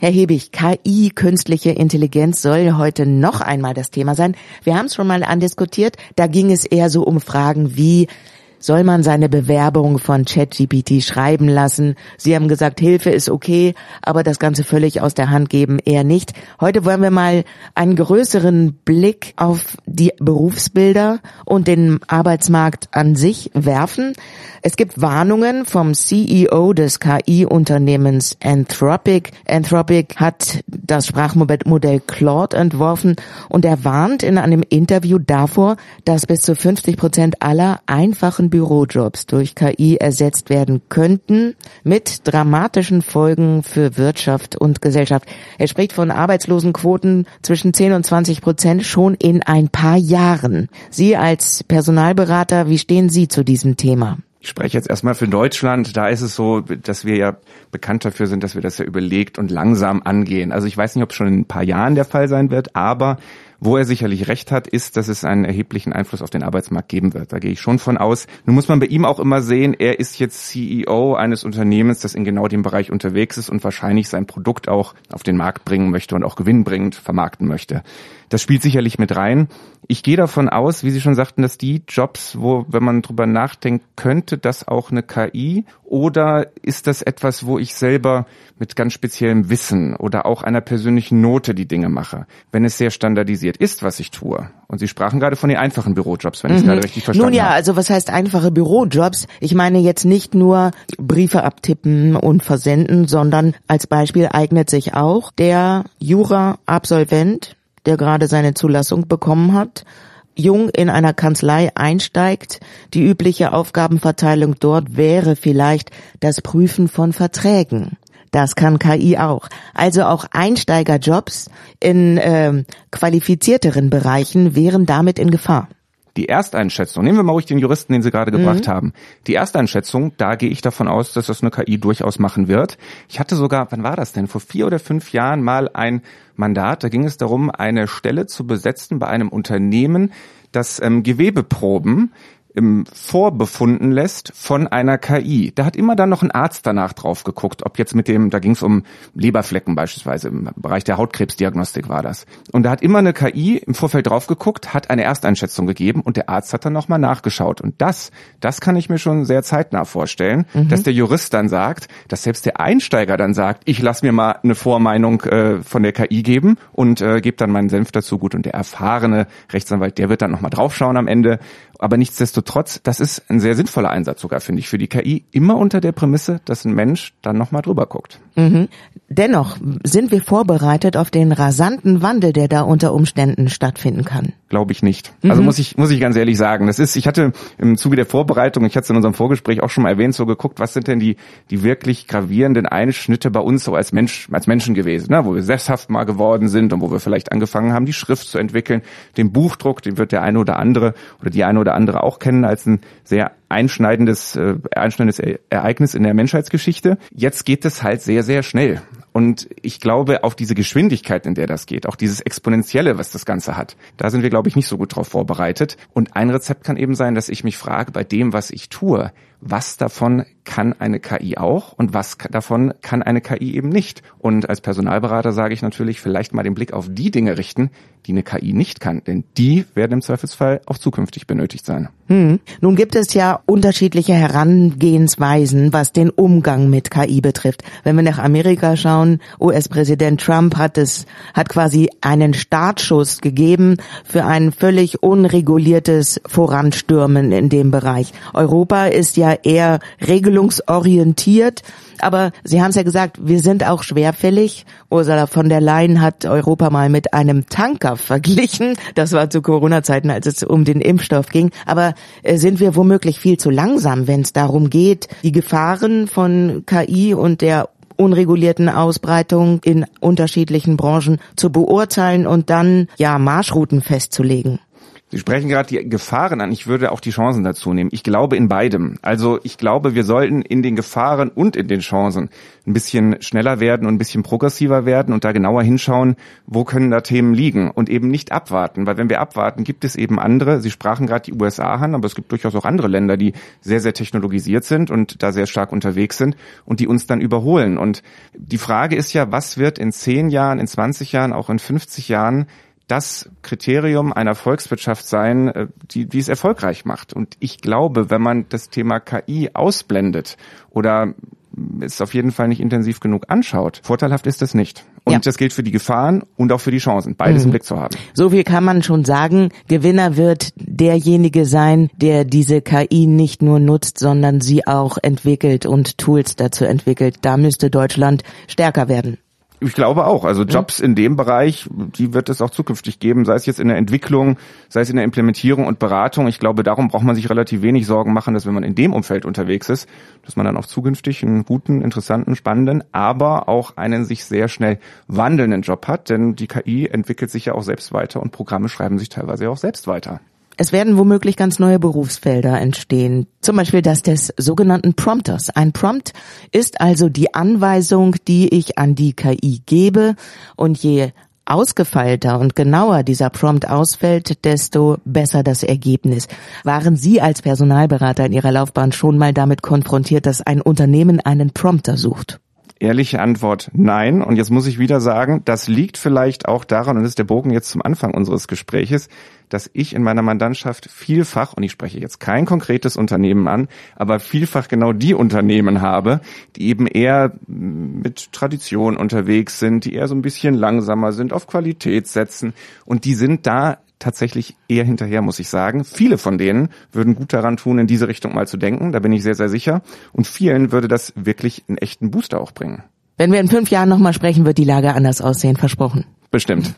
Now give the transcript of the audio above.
Herr Hebig, KI, künstliche Intelligenz, soll heute noch einmal das Thema sein. Wir haben es schon mal andiskutiert. Da ging es eher so um Fragen wie: Soll man seine Bewerbung von ChatGPT schreiben lassen? Sie haben gesagt, Hilfe ist okay, aber das Ganze völlig aus der Hand geben eher nicht. Heute wollen wir mal einen größeren Blick auf die Berufsbilder und den Arbeitsmarkt an sich werfen. Es gibt Warnungen vom CEO des KI-Unternehmens Anthropic. Anthropic hat das Sprachmodell Claude entworfen und er warnt in einem Interview davor, dass bis zu 50% aller einfachen Bürojobs durch KI ersetzt werden könnten, mit dramatischen Folgen für Wirtschaft und Gesellschaft. Er spricht von Arbeitslosenquoten zwischen 10 und 20% schon in ein paar Jahren. Sie als Personalberater, wie stehen Sie zu diesem Thema? Ich spreche jetzt erstmal für Deutschland. Da ist es so, dass wir ja bekannt dafür sind, dass wir das ja überlegt und langsam angehen. Also ich weiß nicht, ob es schon in ein paar Jahren der Fall sein wird, aber wo er sicherlich recht hat, ist, dass es einen erheblichen Einfluss auf den Arbeitsmarkt geben wird. Da gehe ich schon von aus. Nun muss man bei ihm auch immer sehen, er ist jetzt CEO eines Unternehmens, das in genau dem Bereich unterwegs ist und wahrscheinlich sein Produkt auch auf den Markt bringen möchte und auch gewinnbringend vermarkten möchte. Das spielt sicherlich mit rein. Ich gehe davon aus, wie Sie schon sagten, dass die Jobs, wo, wenn man drüber nachdenkt, könnte das auch eine KI, oder ist das etwas, wo ich selber mit ganz speziellem Wissen oder auch einer persönlichen Note die Dinge mache, wenn es sehr standardisiert ist, was ich tue? Und Sie sprachen gerade von den einfachen Bürojobs, wenn ich es gerade richtig verstanden habe. Nun ja, also was heißt einfache Bürojobs? Ich meine jetzt nicht nur Briefe abtippen und versenden, sondern als Beispiel eignet sich auch der Jura-Absolvent, der gerade seine Zulassung bekommen hat, jung in einer Kanzlei einsteigt. Die übliche Aufgabenverteilung dort wäre vielleicht das Prüfen von Verträgen. Das kann KI auch. Also auch Einsteigerjobs in qualifizierteren Bereichen wären damit in Gefahr. Die Ersteinschätzung, nehmen wir mal ruhig den Juristen, den Sie gerade gebracht haben. Die Ersteinschätzung, da gehe ich davon aus, dass das eine KI durchaus machen wird. Ich hatte sogar, wann war das denn? Vor 4 oder 5 Jahren mal ein Mandat, da ging es darum, eine Stelle zu besetzen bei einem Unternehmen, das Gewebeproben vorbefunden lässt von einer KI. Da hat immer dann noch ein Arzt danach drauf geguckt, ob jetzt mit dem, da ging es um Leberflecken beispielsweise, im Bereich der Hautkrebsdiagnostik war das. Und da hat immer eine KI im Vorfeld drauf geguckt, hat eine Ersteinschätzung gegeben und der Arzt hat dann nochmal nachgeschaut. Und das kann ich mir schon sehr zeitnah vorstellen, dass der Jurist dann sagt, dass selbst der Einsteiger dann sagt, ich lasse mir mal eine Vormeinung von der KI geben und gebe dann meinen Senf dazu. Gut, und der erfahrene Rechtsanwalt, der wird dann nochmal draufschauen am Ende. Aber nichtsdestotrotz, das ist ein sehr sinnvoller Einsatz sogar, finde ich, für die KI, immer unter der Prämisse, dass ein Mensch dann nochmal drüber guckt. Dennoch sind wir vorbereitet auf den rasanten Wandel, der da unter Umständen stattfinden kann. Glaube ich nicht. Also muss ich ganz ehrlich sagen, ich hatte im Zuge der Vorbereitung, ich hatte es in unserem Vorgespräch auch schon mal erwähnt, so geguckt, was sind denn die wirklich gravierenden Einschnitte bei uns so als Menschen gewesen, ne? Wo wir sesshaft mal geworden sind und wo wir vielleicht angefangen haben, die Schrift zu entwickeln. Den Buchdruck, den wird der eine oder andere oder die eine oder andere auch kennen als ein sehr einschneidendes Ereignis in der Menschheitsgeschichte. Jetzt geht es halt sehr, sehr schnell. Und ich glaube, auf diese Geschwindigkeit, in der das geht, auch dieses Exponentielle, was das Ganze hat, da sind wir, glaube ich, nicht so gut drauf vorbereitet. Und ein Rezept kann eben sein, dass ich mich frage, bei dem, was ich tue, was davon kann eine KI auch und was davon kann eine KI eben nicht. Und als Personalberater sage ich natürlich, vielleicht mal den Blick auf die Dinge richten, die eine KI nicht kann, denn die werden im Zweifelsfall auch zukünftig benötigt sein. Nun gibt es ja unterschiedliche Herangehensweisen, was den Umgang mit KI betrifft. Wenn wir nach Amerika schauen, US-Präsident Trump hat quasi einen Startschuss gegeben für ein völlig unreguliertes Voranstürmen in dem Bereich. Europa ist ja eher regelungsorientiert. Aber Sie haben es ja gesagt, wir sind auch schwerfällig. Ursula von der Leyen hat Europa mal mit einem Tanker verglichen. Das war zu Corona-Zeiten, als es um den Impfstoff ging. Aber sind wir womöglich viel zu langsam, wenn es darum geht, die Gefahren von KI und der unregulierten Ausbreitung in unterschiedlichen Branchen zu beurteilen und dann Marschrouten festzulegen? Sie sprechen gerade die Gefahren an. Ich würde auch die Chancen dazu nehmen. Ich glaube in beidem. Also ich glaube, wir sollten in den Gefahren und in den Chancen ein bisschen schneller werden und ein bisschen progressiver werden und da genauer hinschauen, wo können da Themen liegen und eben nicht abwarten. Weil wenn wir abwarten, gibt es eben andere. Sie sprachen gerade die USA an, aber es gibt durchaus auch andere Länder, die sehr, sehr technologisiert sind und da sehr stark unterwegs sind und die uns dann überholen. Und die Frage ist ja, was wird in 10 Jahren, in 20 Jahren, auch in 50 Jahren das Kriterium einer Volkswirtschaft sein, die es erfolgreich macht. Und ich glaube, wenn man das Thema KI ausblendet oder es auf jeden Fall nicht intensiv genug anschaut, vorteilhaft ist das nicht. Und das gilt für die Gefahren und auch für die Chancen, beides im Blick zu haben. So viel kann man schon sagen. Gewinner wird derjenige sein, der diese KI nicht nur nutzt, sondern sie auch entwickelt und Tools dazu entwickelt. Da müsste Deutschland stärker werden. Ich glaube auch. Also Jobs in dem Bereich, die wird es auch zukünftig geben, sei es jetzt in der Entwicklung, sei es in der Implementierung und Beratung. Ich glaube, darum braucht man sich relativ wenig Sorgen machen, dass wenn man in dem Umfeld unterwegs ist, dass man dann auch zukünftig einen guten, interessanten, spannenden, aber auch einen sich sehr schnell wandelnden Job hat. Denn die KI entwickelt sich ja auch selbst weiter und Programme schreiben sich teilweise auch selbst weiter. Es werden womöglich ganz neue Berufsfelder entstehen. Zum Beispiel das des sogenannten Prompters. Ein Prompt ist also die Anweisung, die ich an die KI gebe. Und je ausgefeilter und genauer dieser Prompt ausfällt, desto besser das Ergebnis. Waren Sie als Personalberater in Ihrer Laufbahn schon mal damit konfrontiert, dass ein Unternehmen einen Prompter sucht? Ehrliche Antwort, nein. Und jetzt muss ich wieder sagen, das liegt vielleicht auch daran, und das ist der Bogen jetzt zum Anfang unseres Gespräches, dass ich in meiner Mandantschaft vielfach, und ich spreche jetzt kein konkretes Unternehmen an, aber vielfach genau die Unternehmen habe, die eben eher mit Tradition unterwegs sind, die eher so ein bisschen langsamer sind, auf Qualität setzen. Und die sind da tatsächlich eher hinterher, muss ich sagen. Viele von denen würden gut daran tun, in diese Richtung mal zu denken. Da bin ich sehr, sehr sicher. Und vielen würde das wirklich einen echten Booster auch bringen. Wenn wir in 5 Jahren nochmal sprechen, wird die Lage anders aussehen, versprochen. Bestimmt.